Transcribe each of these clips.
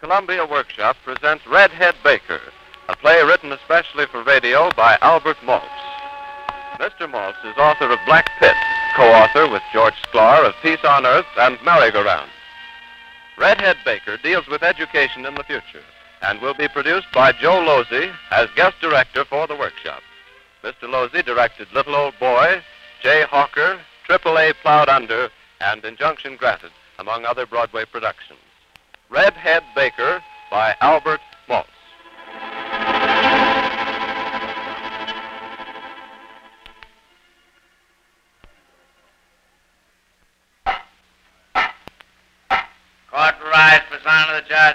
Columbia Workshop presents Redhead Baker, a play written especially for radio by Albert Maltz. Mr. Maltz is author of Black Pit, co-author with George Sklar of Peace on Earth and Merry-Go-Round. Redhead Baker deals with education in the future and will be produced by Joe Losey as guest director for the workshop. Mr. Losey directed Little Old Boy, Jay Hawker, AAA Plowed Under, and Injunction Granted, among other Broadway productions. Redhead Baker by Albert Maltz. Court rise for sign of the judge.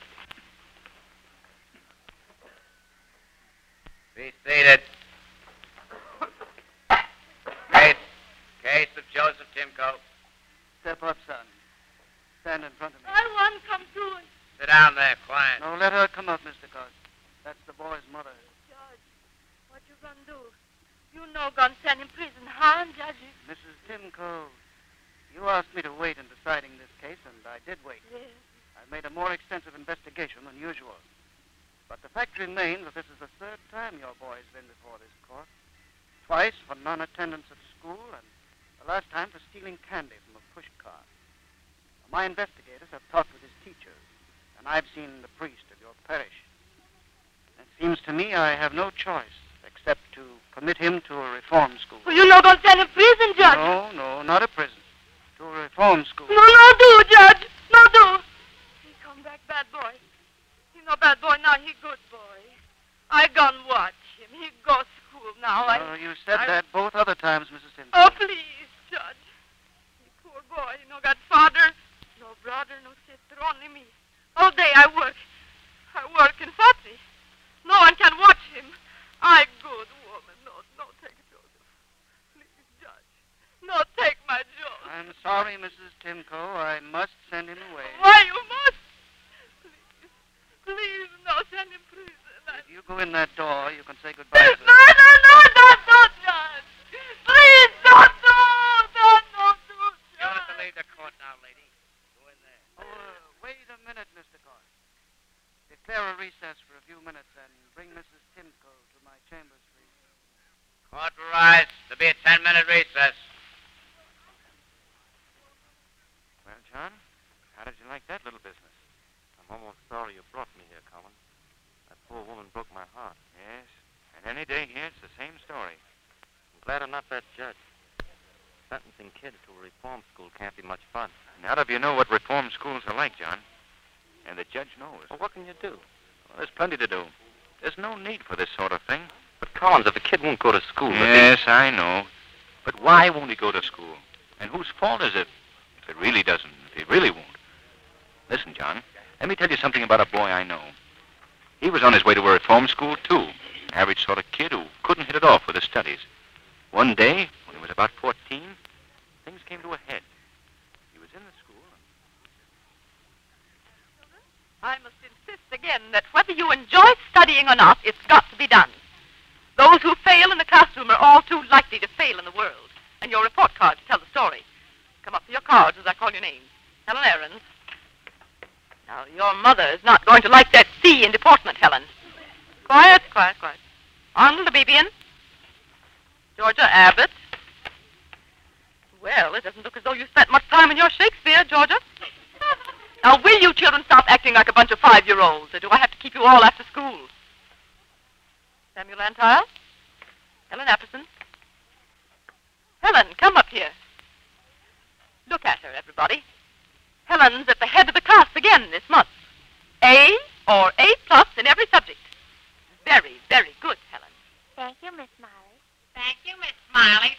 Be seated. Case of Joseph Timko. Step up, son. Stand in front of me. I want to come through. Sit down there, quiet. No, let her come up, Mr. Cos. That's the boy's mother. Judge, what you gonna do? You know gonna send him prison, huh, Judge? Mrs. Timko, you asked me to wait in deciding this case, and I did wait. Yes. I made a more extensive investigation than usual. But the fact remains that this is the third time your boy's been before this court. Twice for non-attendance at school, and the last time for stealing candy from a push cart. My investigators have talked with his teachers, and I've seen the priest of your parish. It seems to me I have no choice except to commit him to a reform school. Well, you know gonna send him prison, Judge. No, not a prison. To a reform school. No, do, Judge. No, do. He come back bad boy. He no bad boy now, he good boy. I gonna watch him. He go school now. You said that both other times, Mrs. Timko. Oh, please, Judge. He poor boy. He no got father. No brother, no sister, only me. All day I work. I work in factory. No one can watch him. I good woman. No, take Joseph. Please, Judge. No, take my Joseph. I'm sorry, Mrs. Timko. I must send him away. Why you must? Please, no, send him prison. If you go in that door, you can say goodbye to him. No, don't, Judge. Please, don't do. You have to leave the court now, lady. Wait a minute, Mr. Coy. Declare a recess for a few minutes and bring Mrs. Timko to my chambers, please. Court rise. There'll be a 10-minute recess. Well, John, how did you like that little business? I'm almost sorry you brought me here, Colin. That poor woman broke my heart. Yes, and any day here, it's the same story. I'm glad I'm not that judge. Sentencing kids to a reform school can't be much fun. Now that you know what reform schools are like, John, and the judge knows. Well, what can you do? Well, there's plenty to do. There's no need for this sort of thing. But, Collins, if a kid won't go to school... Yes, I know. But why won't he go to school? And whose fault is it? If it really doesn't, if he really won't. Listen, John, let me tell you something about a boy I know. He was on his way to a reform school, too. An average sort of kid who couldn't hit it off with his studies. One day, when he was about 14, things came to a head. He was in the school. I must insist again that whether you enjoy studying or not, it's got to be done. Those who fail in the classroom are all too likely to fail in the world. And your report card to tell the story. Come up to your cards as I call your names. Helen Ahrens. Now, your mother is not going to like that C in deportment, Helen. Quiet. Arnold Abibian. Georgia Abbott. Well, it doesn't look as though you spent much time in your Shakespeare, Georgia. Now, will you children stop acting like a bunch of 5-year-olds, or do I have to keep you all after school? Samuel Antile? Helen Apperson? Helen, come up here. Look at her, everybody. Helen's at the head of the class again this month. A or A+ in every subject. Very, very good, Helen. Thank you, Miss Miley. Thank you, Miss Smiley.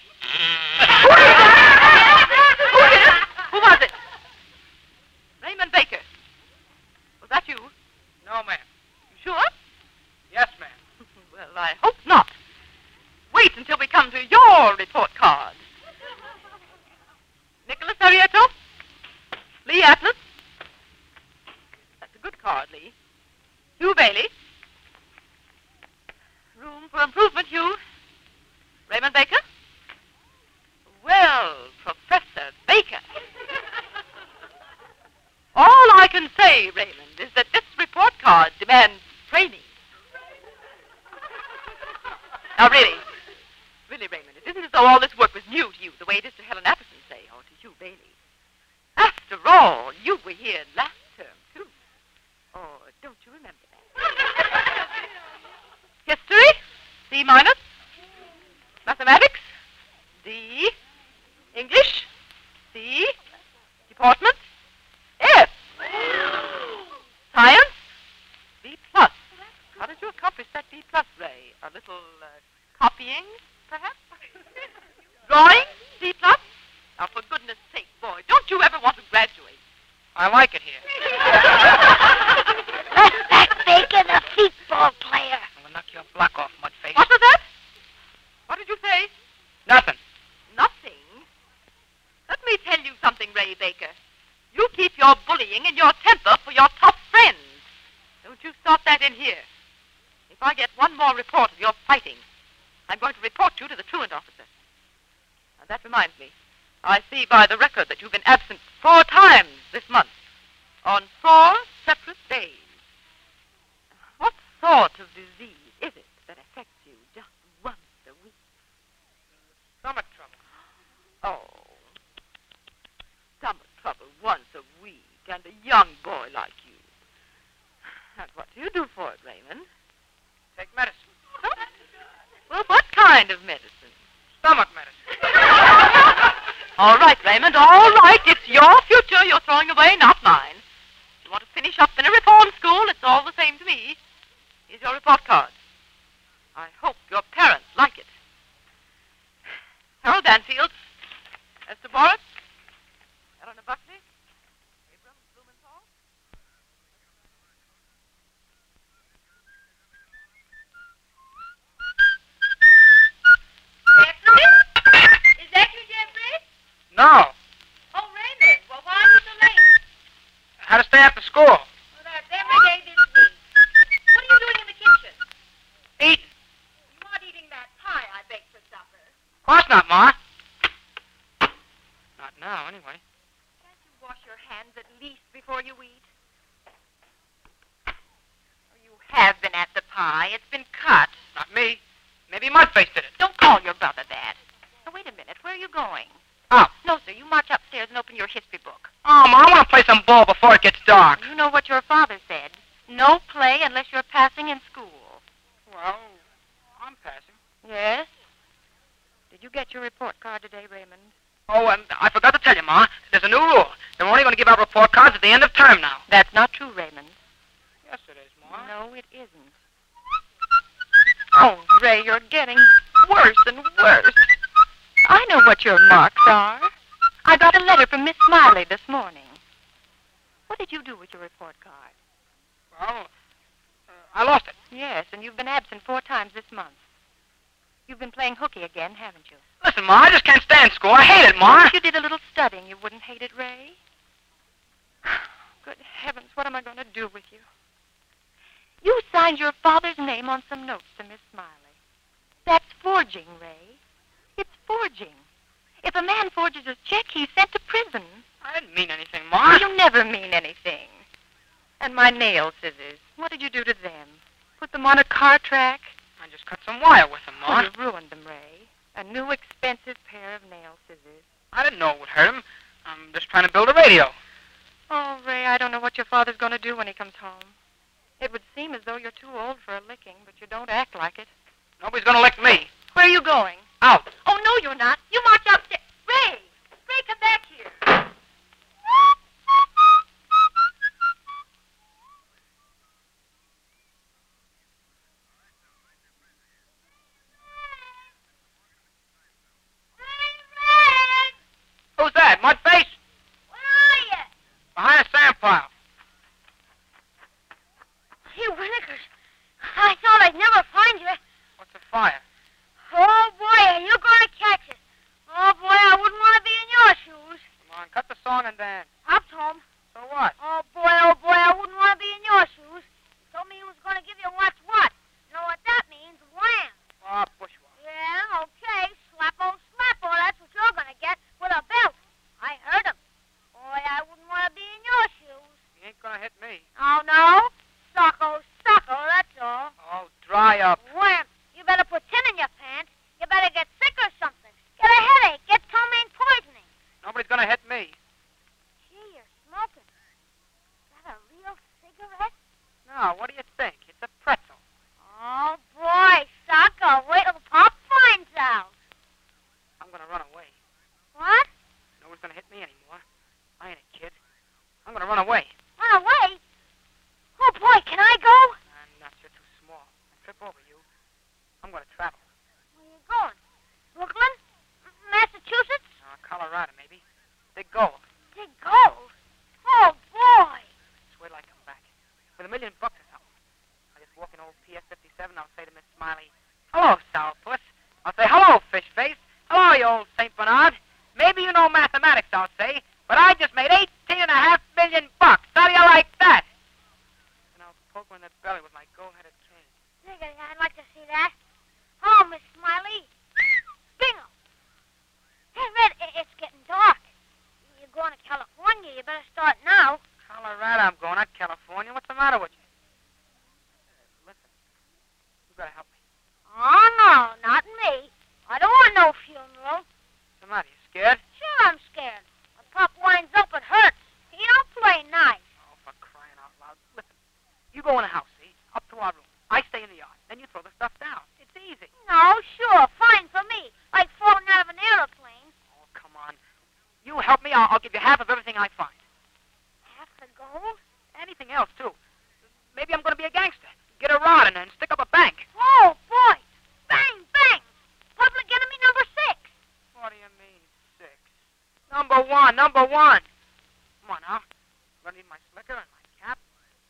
Who did it? Who was it? Raymond Baker. Was that you? No, ma'am. You sure? Yes, ma'am. Well, I hope not. Wait until we come to your report card. Nicholas Arieto? Lee Atlas? That's a good card, Lee. Hugh Bailey? Room for improvement, Hugh. Raymond Baker? Well, Professor Baker. All I can say, Raymond, is that So all this work was new to you, the way it is to Helen Apperson, say, or to Hugh Bailey. After all, you were here last term, too. Oh, don't you remember that? History, C minus. Mathematics, D. English, C. Deportment, F. Science, B plus. How did you accomplish that B plus, Ray? A little copying, perhaps? Drawing, C plus? Now, for goodness sake, boy, don't you ever want to graduate? I like it here. That's that Baker, the football player. I'm gonna knock your block off, mudface. What was that? What did you say? Nothing. Nothing? Let me tell you something, Ray Baker. You keep your bullying and your temper for your tough friends. Don't you start that in here. If I get one more report of your fighting, I'm going to report you to the truant officer. And that reminds me. I see by the record that you've been absent 4 times this month, on 4 separate days. What sort of disease is it that affects you just once a week? Stomach trouble. Oh, stomach trouble once a week, and a young boy like you. And what do you do for it, Raymond? Take medicine. Huh? Well, what kind of medicine? Stomach medicine. All right, Raymond, all right. It's your future you're throwing away, not mine. If you want to finish up in a reform school, it's all the same to me. Here's your report card. I hope your parents like it. Harold Banfield, Esther Boris, Eleanor Buckley, Abrams Blumenthal. Jeffrey? Is that you, Jeffrey? No. Oh, Raymond. Well, why are you so late? How to stay after school? Well, that's every day this week. What are you doing in the kitchen? Eating. You aren't eating that pie I baked for supper. Of course not, Ma. Not now, anyway. Can't you wash your hands at least before you eat? Oh, you have been at the pie. It's been cut. Not me. Maybe Mudface did it. Don't call your brother that. Now, wait a minute. Where are you going? Out. No, sir. You march upstairs and open your history book. Oh, Ma, I want to play some ball before it gets dark. You know what your father said. No play unless you're passing in school. Well, I'm passing. Yes? Did you get your report card today, Raymond? Oh, and I forgot to tell you, Ma. There's a new rule. They're only going to give out report cards at the end of term now. That's not true, Raymond. Yes, it is, Ma. No, it isn't. Oh, Ray, you're getting worse and worse. I know what your marks are. I got a letter from Miss Smiley this morning. What did you do with your report card? Well, I lost it. Yes, and you've been absent 4 times this month. You've been playing hooky again, haven't you? Listen, Ma, I just can't stand school. I hate it, Ma. If you did a little studying, you wouldn't hate it, Ray. Good heavens, what am I going to do with you? You signed your father's name on some notes to Miss Smiley. That's forging, Ray. It's forging. If a man forges a check, he's sent to prison. I didn't mean anything, Ma. You never mean anything. And my nail scissors, what did you do to them? Put them on a car track? I just cut some wire with them, Ma. Oh, you ruined them, Ray. A new expensive pair of nail scissors. I didn't know it would hurt him. I'm just trying to build a radio. Oh, Ray, I don't know what your father's going to do when he comes home. It would seem as though you're too old for a licking, but you don't act like it. Nobody's going to lick me. Where are you going? Out. Oh, no, you're not. You march upstairs. Ray! Ray, come back here. Who's that, Mudface? Where are you? Behind a sand pile. You Winnikers. I thought I'd never find you. What's a fire? Oh, boy, are you going to catch us. to run away. Run away? Oh, boy, can I go? I'm not. You're too small. I'll trip over you. I'm going to travel. Where are you going? Brooklyn? Massachusetts? Colorado, maybe. Big gold. Big gold? Oh, boy. Just wait till I come back. With $1 million or something. I just walk in old PS 57. I'll say to Miss Smiley, "Hello, sourpuss." I'll say, "Hello, fish face. Hello, you old St. Bernard. Maybe you know mathematics," I'll say, "but I just made $18.5 million. How do you like that?" And I'll poke her in the belly with my gold-headed cane. I'd like to see that. Hello, Miss Smiley. Bingo. Hey, Red, it's getting dark. You're going to California. You better start now. Colorado I'm going, not California. What's the matter with you? Listen, you gotta help me. Oh, no, not me. I don't want no funeral. What's the matter? You scared? Sure, I'm scared. When Pop winds up, it hurts. He don't play nice. Oh, for crying out loud. Listen, you go in the house, see? Up to our room. I stay in the yard. Then you throw the stuff down. It's easy. No, sure, fine for me. Like falling out of an airplane. Oh, come on. You help me, I'll give you half of everything I find. Half the gold? Anything else, too. Maybe I'm going to be a gangster. Get a rod and then stick up a bank. Oh, boy. Bang, bang. Public enemy number 6. What do you mean, 6? Number one. Come on, now. I'm going to need my slicker and my cap.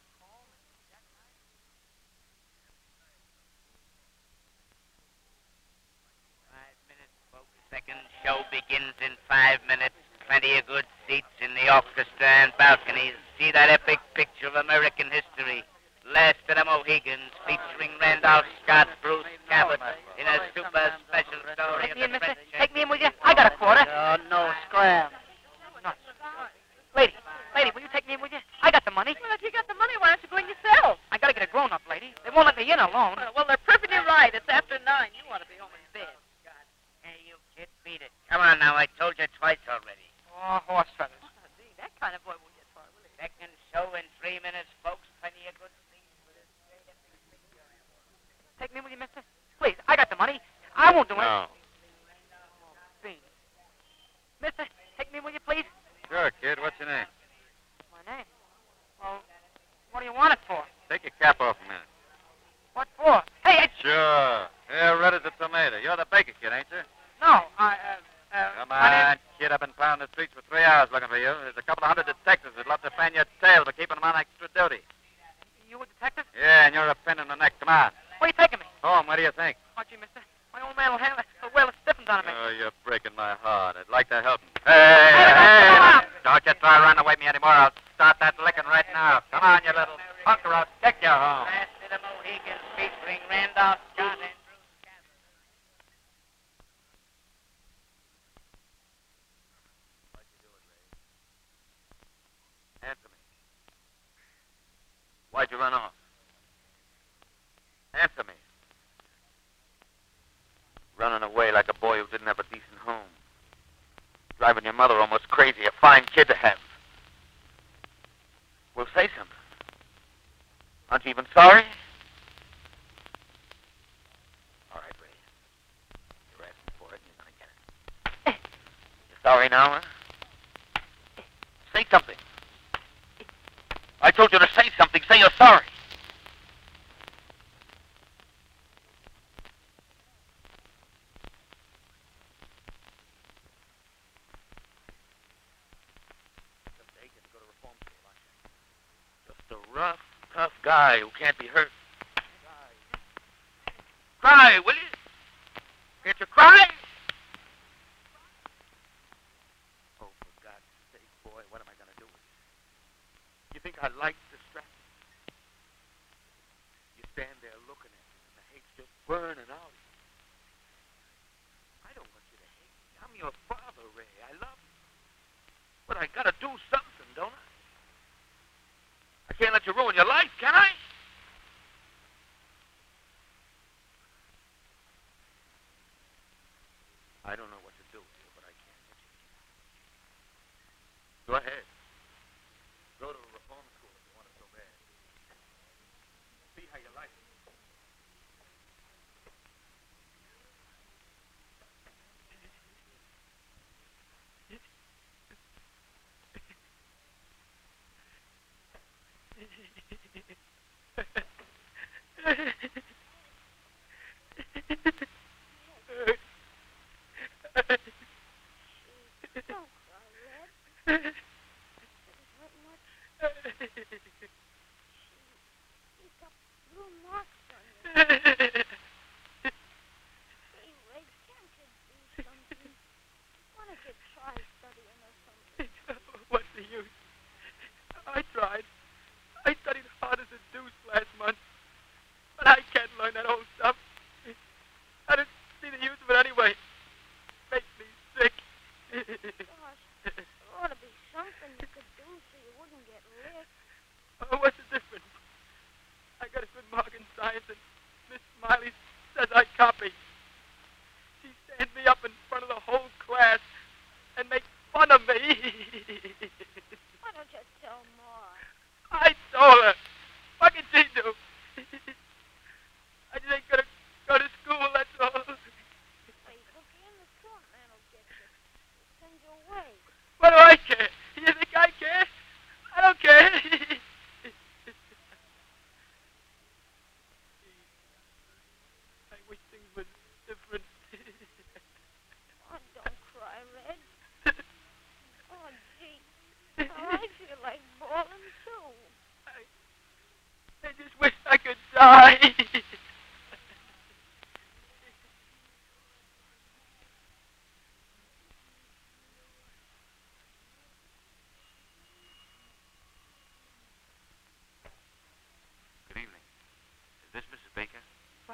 5 minutes, folks. Second show begins in 5 minutes. Plenty of good seats in the orchestra and balconies. See that epic picture of American history. Last of the Mohegans, featuring Randolph Scott, Bruce Cabot, in a super special story Take of me in, the mister. French. Take me in with you. I got a quarter. No scram. Nuts. Lady, will you take me in with you? I got the money. Well, if you got the money, why don't you go in yourself? I got to get a grown-up, lady. They won't let me in alone. Well, they're perfectly right. It's after 9. You want to be home in bed. Hey, you kid, beat it. Come on now, I told you twice already. Oh, horse feathers. Oh, gee, that kind of boy won't get far, will he? Second show in 3 minutes, folks. Plenty of good seats with a great epic picture. Take me with you, mister. Please, I got the money. I won't do it. No. Bean. Mister, take me with you, please. Sure, kid. What's your name? My name? Well, what do you want it for? Take your cap off a minute. What for? Hey, Sure. Yeah, red as a tomato. You're the baker kid, ain't you? no, Come my name- on, kid. I've been pounding the streets for 3 hours looking for you. There's a couple of hundred detectives that'd love to fan your tail for keeping them on extra duty. You a detective? Yeah, and you're a pin in the neck. Come on. Where you taking me? Home, what do you think? Oh, gee, mister. My old man will handle a whale of stiffens on me. Oh, you're breaking my heart. I'd like to help him. Hey, Hey! come on. Don't you try running away from me anymore. I'll start that licking right now. Come on, you little punk, or I'll take you home. Last of the Mohegans, featuring Randolph Scott and Bruce Cabot. Answer me. Why'd you run off? Answer me. Running away like a boy who didn't have a decent home. Driving your mother almost crazy. A fine kid to have. Well, say something. Aren't you even sorry? All right, Ray. You're asking for it, and you're gonna get it. You're sorry now, huh? Say something. I told you to say something. Say you're sorry. Someday you're gonna go to reform school, aren't you? Just a rough, tough guy who can't be hurt. Cry, will you? Can't you cry? Oh, for God's sake, boy, what am I gonna do with you? You think I like distraction? You stand there looking at me, and the hate's just burning out. I don't want you to hate me. I'm your father, Ray. I love you. But I gotta do something, don't I? I can't let you ruin your life, can I? I don't know what to do with you, but I can't let you. Go ahead. Go to a reform school if you want it so bad. See how you like it.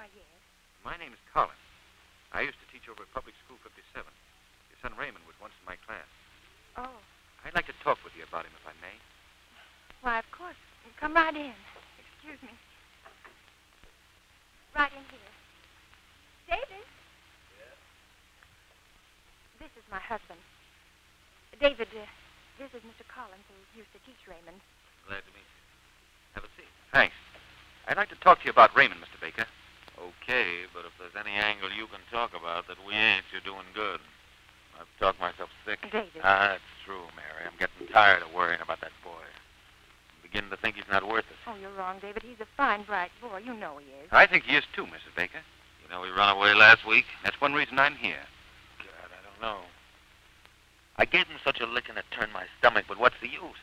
Why, yes. My name's Collins. I used to teach over at Public School 57. Your son Raymond was once in my class. Oh. I'd like to talk with you about him, if I may. Why, of course. Come right in. Excuse me. Right in here. David? Yes? This is my husband. David, this is Mr. Collins, who used to teach Raymond. Glad to meet you. Have a seat. Thanks. I'd like to talk to you about Raymond, Mr. Baker. Okay, but if there's any angle you can talk about that we ain't, you're doing good. I've talked myself sick. David. That's true, Mary. I'm getting tired of worrying about that boy. I'm beginning to think he's not worth it. Oh, you're wrong, David. He's a fine, bright boy. You know he is. I think he is too, Mrs. Baker. You know he run away last week? That's one reason I'm here. God, I don't know. I gave him such a licking it turned my stomach, but what's the use?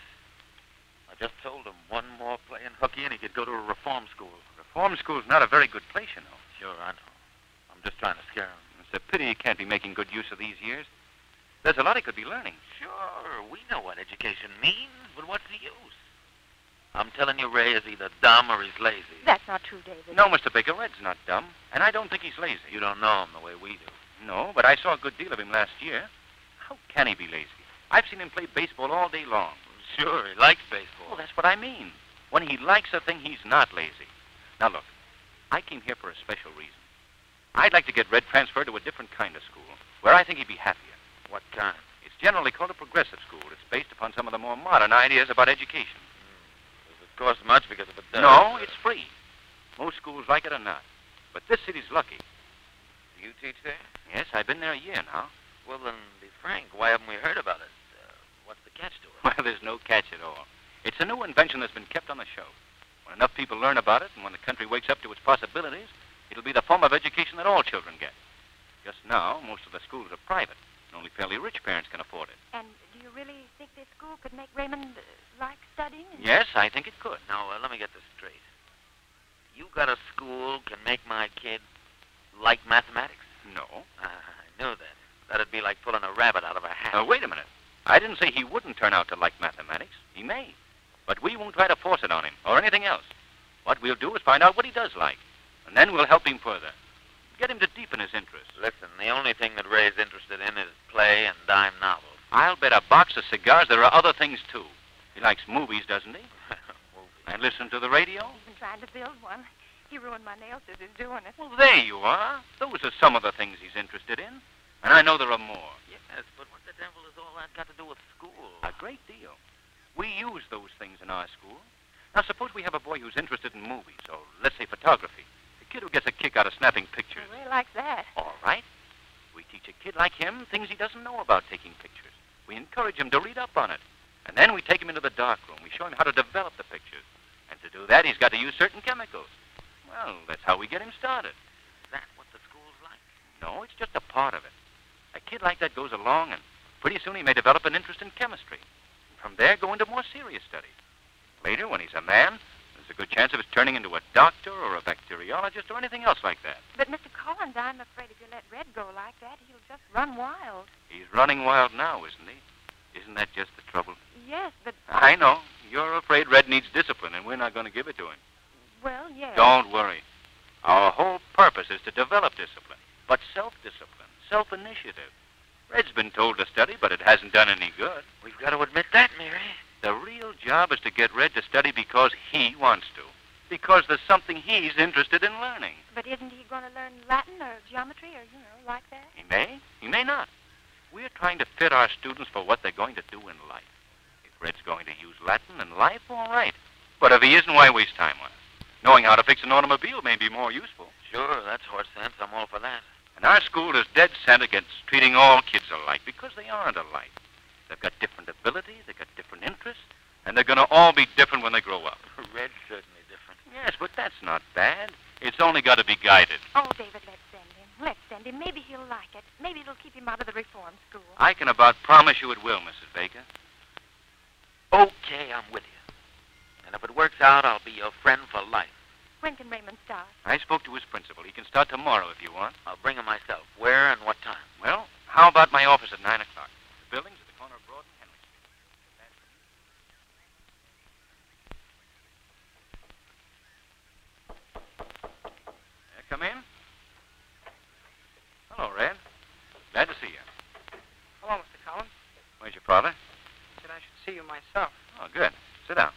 I just told him one more play in hooky and he could go to a reform school. Reform school's not a very good place, you know. Sure, I know. I'm just trying to scare him. It's a pity he can't be making good use of these years. There's a lot he could be learning. Sure, we know what education means, but what's the use? I'm telling you, Ray is either dumb or he's lazy. That's not true, David. No, Mr. Baker, Red's not dumb, and I don't think he's lazy. You don't know him the way we do. No, but I saw a good deal of him last year. How can he be lazy? I've seen him play baseball all day long. Sure, he likes baseball. Well, that's what I mean. When he likes a thing, he's not lazy. Now, look, I came here for a special reason. I'd like to get Red transferred to a different kind of school, where I think he'd be happier. What kind? It's generally called a progressive school. It's based upon some of the more modern ideas about education. Does it cost much? Because if it does... No, it's free. Most schools like it or not. But this city's lucky. Do you teach there? Yes, I've been there a year now. Well, then, be frank. Why haven't we heard about it? What's the catch to it? Well, there's no catch at all. It's a new invention that's been kept on the shelf. When enough people learn about it and when the country wakes up to its possibilities, it'll be the form of education that all children get. Just now, most of the schools are private, and only fairly rich parents can afford it. And do you really think this school could make Raymond like studying? Yes, I think it could. Now, let me get this straight. You got a school can make my kid like mathematics? No. I knew that. That'd be like pulling a rabbit out of a hat. Wait a minute. I didn't say he wouldn't turn out to like mathematics. He may. But we won't try to force it on him, or anything else. What we'll do is find out what he does like, and then we'll help him further. Get him to deepen his interest. Listen, the only thing that Ray's interested in is play and dime novels. I'll bet a box of cigars there are other things, too. He likes movies, doesn't he? Movies. And listen to the radio? He's been trying to build one. He ruined my nail scissors doing it. Well, there you are. Those are some of the things he's interested in. And I know there are more. Yes, but what the devil has all that got to do with school? A great deal. We use those things in our school. Now, suppose we have a boy who's interested in movies, or let's say photography. A kid who gets a kick out of snapping pictures. Ray likes that. All right. We teach a kid like him things he doesn't know about taking pictures. We encourage him to read up on it. And then we take him into the darkroom. We show him how to develop the pictures. And to do that, he's got to use certain chemicals. Well, that's how we get him started. Is that what the school's like? No, it's just a part of it. A kid like that goes along, and pretty soon he may develop an interest in chemistry. And from there, go into more serious studies. Later, when he's a man, there's a good chance of his turning into a doctor or a bacteriologist or anything else like that. But, Mr. Collins, I'm afraid if you let Red go like that, he'll just run wild. He's running wild now, isn't he? Isn't that just the trouble? Yes, but... I know. You're afraid Red needs discipline, and we're not going to give it to him. Well, yes. Don't worry. Our whole purpose is to develop discipline, but self-discipline, self-initiative. Red's been told to study, but it hasn't done any good. We've got to admit that, Mary. The real job is to get Red to study because he wants to, because there's something he's interested in learning. But isn't he going to learn Latin or geometry or, like that? He may not. We're trying to fit our students for what they're going to do in life. If Red's going to use Latin in life, all right. But if he isn't, why waste time on it? Knowing how to fix an automobile may be more useful. Sure, that's horse sense. I'm all for that. And our school is dead set against treating all kids alike because they aren't alike. They've got different abilities, they've got different interests, and they're going to all be different when they grow up. Red's certainly different. Yes, but that's not bad. It's only got to be guided. Oh, David, let's send him. Let's send him. Maybe he'll like it. Maybe it'll keep him out of the reform school. I can about promise you it will, Mrs. Baker. Okay, I'm with you. And if it works out, I'll be your friend for life. When can Raymond start? I spoke to his principal. He can start tomorrow if you want. I'll bring him myself. Where and what time? Well, how about my office at 9 o'clock? The building's at the corner of Broad and Henry Street. Come in. your father? Said I should see you myself. Oh, good. Sit down.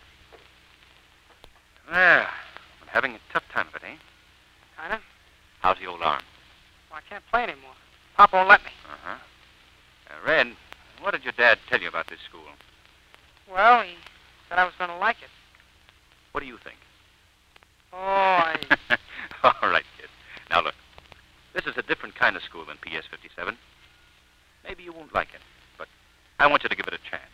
Well, I'm having a tough time of it, eh? Kinda. How's the old arm? Well, I can't play anymore. Pop won't let me. Uh-huh. Red, what did your dad tell you about this school? Well, he said I was going to like it. What do you think? Oh, I... All right, kid. Now, look. This is a different kind of school than PS 57. Maybe you won't like it, but I want you to give it a chance.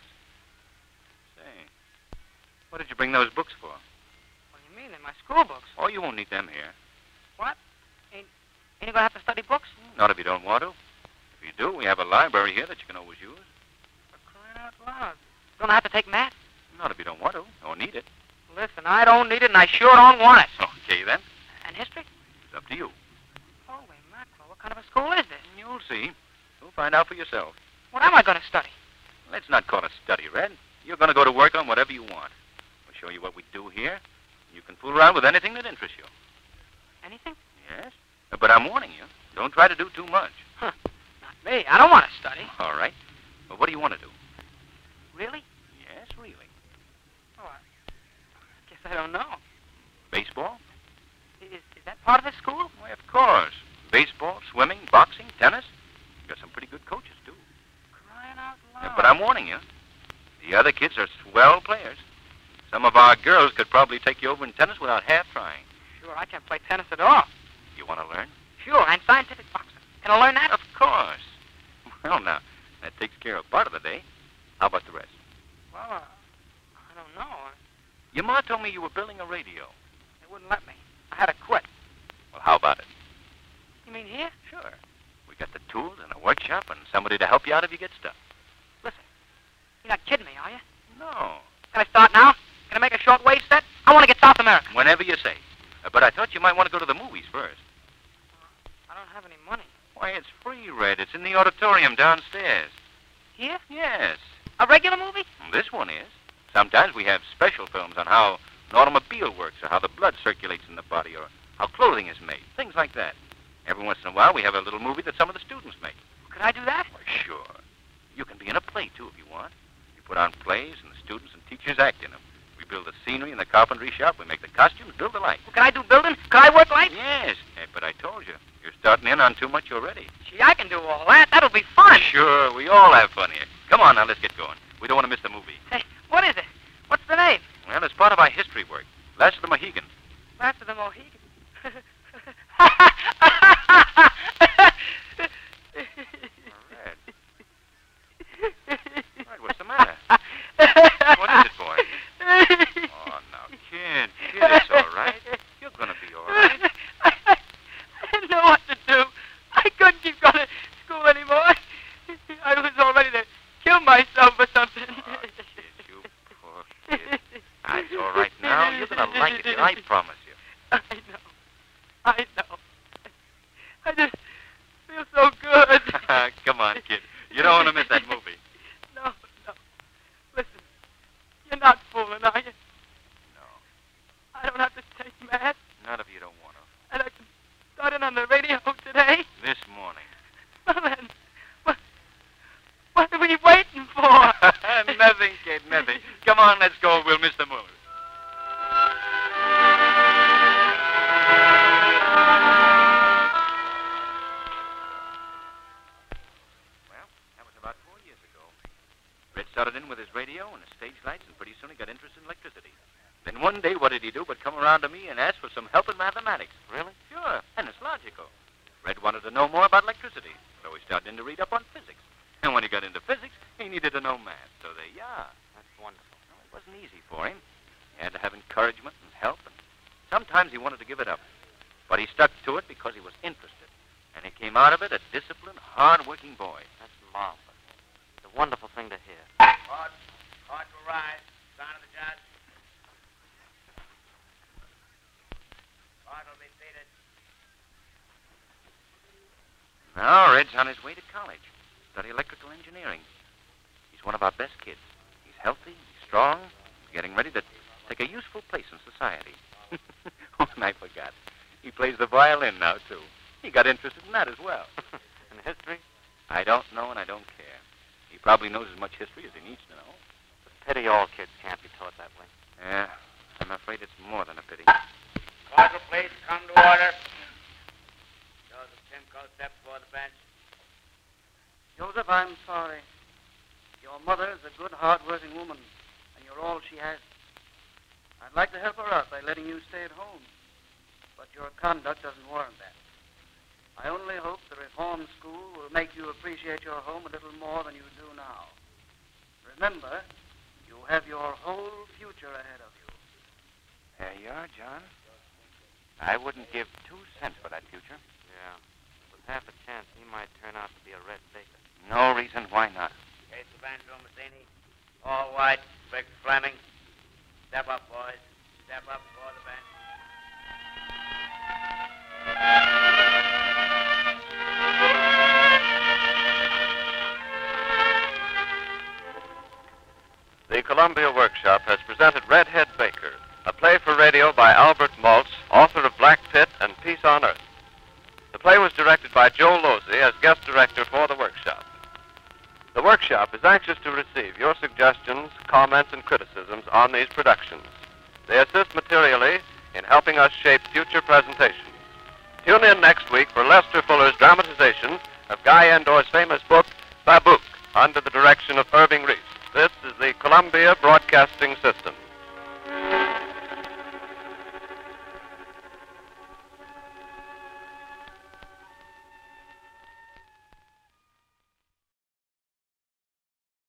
Say, what did you bring those books for? What do you mean? They're my school books. Oh, you won't need them here. What? Ain't you going to have to study books? Not if you don't want to. If you do, we have a library here that you can always use. For crying out loud. Don't I have to take math? Not if you don't want to or need it. Listen, I don't need it, and I sure don't want it. Okay, then. And history? It's up to you. Holy mackerel, what kind of a school is this? You'll see. You'll find out for yourself. What am I going to study? Let's not call it study, Red. You're going to go to work on whatever you want. We'll show you what we do here. You can fool around with anything that interests you. Anything? Yes. But I'm warning you. Don't try to do too much. Huh. Not me. I don't want to study. All right. Well, what do you want to do? Really? Yes, really. Oh, I guess I don't know. Baseball? Is that part of the school? Why, of course. Baseball, swimming, boxing, tennis. You've got some pretty good coaches, too. Crying out loud. But I'm warning you. The other kids are swell players. Some of our girls could probably take you over in tennis without half trying. Sure, I can't play tennis at all. You want to learn? Sure, and scientific boxing. Can I learn that? Of course. Well, now, that takes care of part of the day. How about the rest? Well, I don't know. Your ma told me you were building a radio. They wouldn't let me. I had to quit. Well, how about it? You mean here? Sure. We got the tools and a workshop and somebody to help you out if you get stuck. Listen, you're not kidding me, are you? No. Can I start now? Can I make a shortwave set? I want to get South America. Whenever you say. But I thought you might want to go to the movies first. I don't have any money. Why, it's free, Red. It's in the auditorium downstairs. Here? Yes. A regular movie? This one is. Sometimes we have special films on how an automobile works or how the blood circulates in the body or how clothing is made. Things like that. Every once in a while, we have a little movie that some of the students make. Could I do that? Why, sure. You can be in a play, too, if you want. You put on plays, and the students and teachers act in them. We build the scenery in the carpentry shop. We make the costumes, build the lights. Well, can I do building? Can I work lights? Yes. But I told you, you're starting in on too much already. Gee, I can do all that. That'll be fun. Sure. We all have fun here. Come on, now, let's get going. We don't want to miss the movie. Hey, what is it? What's the name? Well, it's part of our history work. Last of the Mohegans. Last of the Mohegans. Right, what's the matter? What is it, boy? Oh, now, kid, it's all right. You're going to be all right. I didn't know what to do. I couldn't keep going to school anymore. I was all ready to kill myself or something. Oh, kid, you poor kid. It's all right now. You're going to like it, kid. I promise you. I know. I just feel so good. Come on, kid. You don't want to miss that movie. No. Listen, you're not fooling, are you? No, I don't have to take math, not if you don't want to. and I can start in on the radio today. This morning. Well, then, what are we waiting for? Nothing, kid, nothing. Come on, let's go. We'll miss the movie. Well, that was about 4 years ago. Red started in with his radio and his stage lights, and pretty soon he got interested in electricity. Then one day, what did he do but come around to me and ask for some help in mathematics? Really? Sure, and it's logical. Red wanted to know more about electricity, so he started in to read up on physics. And when he got into physics, he needed to know math. So there you are. That's wonderful. Well, it wasn't easy for him. He had to have encouragement and help, and sometimes he wanted to give it up. But he stuck to it because he was interested. And he came out of it a disciplined, hard-working boy. That's marvelous. It's a wonderful thing to hear. Court will rise. Sign of the judge. Court will be seated. Now, Red's on his way to college. Study electrical engineering. He's one of our best kids. He's healthy, he's strong, getting ready to take a useful place in society. Oh, and I forgot. He plays the violin now, too. He got interested in that as well. And history? I don't know and I don't care. He probably knows as much history as he needs to know. It's a pity all kids can't be taught that way. Yeah, I'm afraid it's more than a pity. Order, please. Come to order. Joseph Simcoe, step before the bench. Joseph, I'm sorry. Your mother is a good, hard-working woman, and you're all she has. I'd like to help her out by letting you stay at home, but your conduct doesn't warrant that. I only hope the reform school will make you appreciate your home a little more than you do now. Remember, you have your whole future ahead of you. There you are, John. I wouldn't give 2 cents for that future. Yeah. With half a chance, he might turn out to be a red baker. No reason why not. Case of Andrew Mazzini. All white. Vic Fleming. Step up, boys. Step up before the bench. The Columbia Workshop has presented Redhead Baker, a play for radio by Albert Maltz, author of Black Pit and Peace on Earth. The play was directed by Joe Losey as guest director for the Workshop. The Workshop is anxious to receive your suggestions, comments, and criticisms on these productions. They assist materially in helping us shape future presentations. Tune in next week for Lester Fuller's dramatization of Guy Endor's famous book, Babook, under the direction of Irving Reese. This is the Columbia Broadcasting System.